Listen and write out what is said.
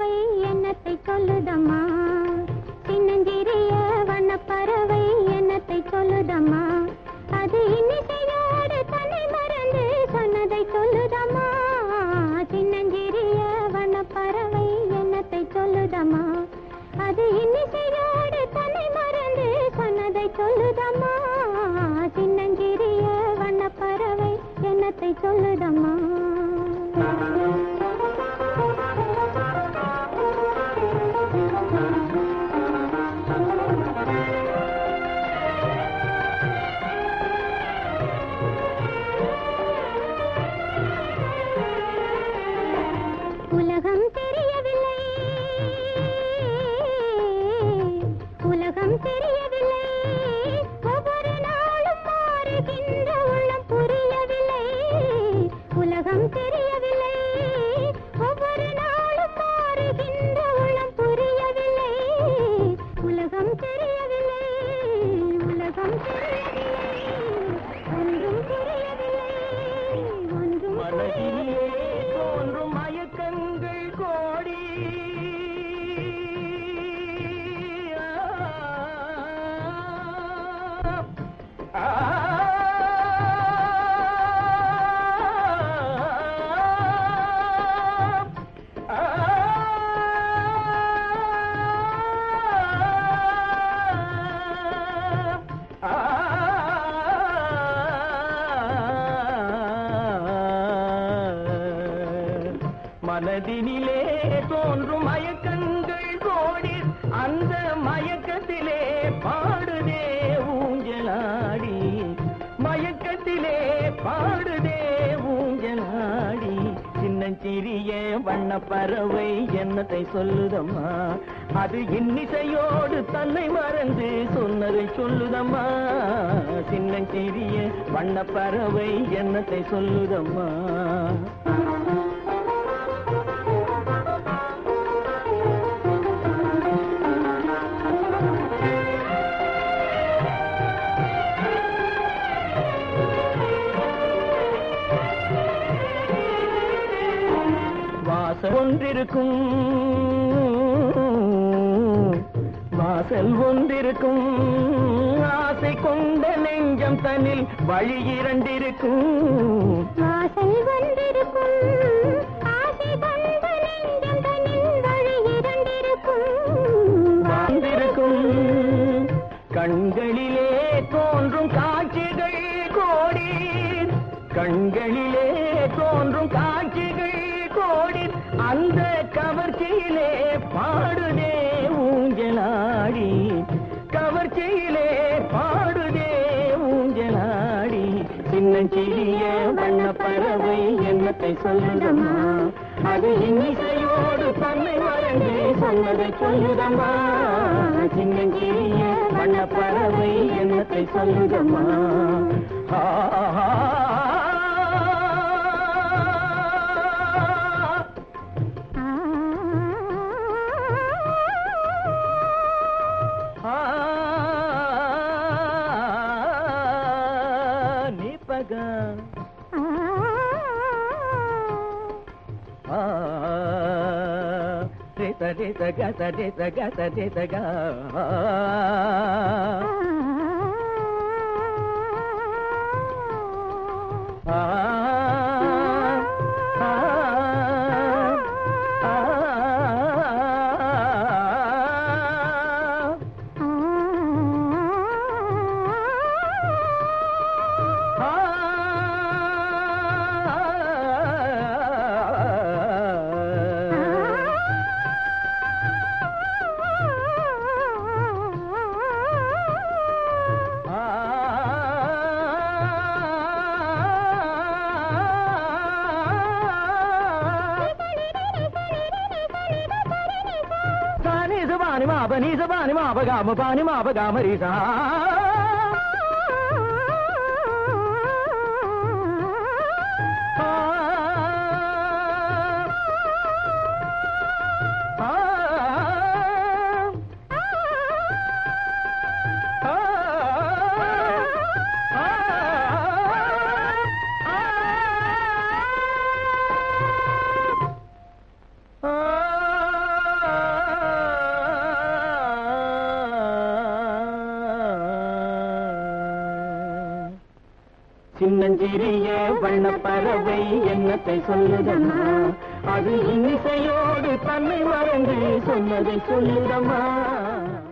வண்ணப்பறவை எண்ணத்தை சொல்லுதம்மா, சின்னஞ்சிறிய வண்ணப்பறவை எண்ணத்தை சொல்லுதம்மா, அது இன்னிசையோடு தன்னை மறந்து சொன்னதை சொல்லுதம்மா, சின்னஞ்சிறிய வண்ணப்பறவை எண்ணத்தை சொல்லுதம்மா, அது இன்னிசையோடு தன்னை மறந்து சொன்னதை சொல்லுதம்மா, சின்னஞ்சிறிய வண்ணப்பறவை எண்ணத்தை சொல்லுதம்மா. உலகம் தெரியவில்லை, உலகம் தெரியவில்லை, ஒவ்வொரு நாளும் மாறுகின்ற உள்ளம் புரியவில்லை, உலகம் தெரியவில்லை, ஒவ்வொரு நாளும் மாறுகின்ற உள்ளம் புரியவில்லை, உலகம் தெரியவில்லை, உலகம் தெரியவில்லை, ஒன்றும் புரியவில்லை, ஒன்றும் புரியவில்லை. தோன்றும் மயக்கங்கள் கோடி, மனதினிலே தோன்றும் மயக்கங்கள் கோடி, அந்த மயக்கத்திலே பாடுதே ஊஞ்சலாடி, மயக்கத்திலே பாடுதே ஊஞ்சலாடி, சின்னஞ்சிறிய வண்ணப்பறவை எண்ணத்தை சொல்லுதம்மா, அது இன்னிசையோடு தன்னை மறந்து சொன்னதை சொல்லுதம்மா, சின்னஞ்சிறிய வண்ணப்பறவை எண்ணத்தை சொல்லுதம்மா. வாசல் ஒன்றிருக்கும், வாசல் ஒன்றிருக்கும், ஆசை கொண்ட நெஞ்சம் தன்னில் வழி இரண்டிருக்கும், வாசல் ஒன்றிருக்கும், ஆசை கொண்ட நெஞ்சம் தன்னில் வழி இரண்டிருக்கும், வாழ்ந்திருக்கும், கண்களிலே தோன்றும் காட்சிகள் கோடி, கண்களிலே தோன்றும் காட்சிகள் கோடி, அந்த கவர்ச்சியிலே பாடுதே ஊஞ்சலாடி, கவர்ச்சியிலே பாடுதே ஊஞ்சலாடி, சின்னஞ்சிறிய வண்ணப்பறவை எண்ணத்தை சொல்லுதம்மா, அது இன்னிசையோடு தன்னை மறந்து சொன்னதை சொல்லுதம்மா, சின்னஞ்சிறிய வண்ணப்பறவை எண்ணத்தை சொல்லுதம்மா. Pani ma ba ga ma ri sa. சின்னஞ்சிறிய வண்ண பறவை என்னத்தை சொல்லுதம்மா, அது இன்னிசையோடு தன்னை மறந்து சொன்னதை சொல்லுதம்மா.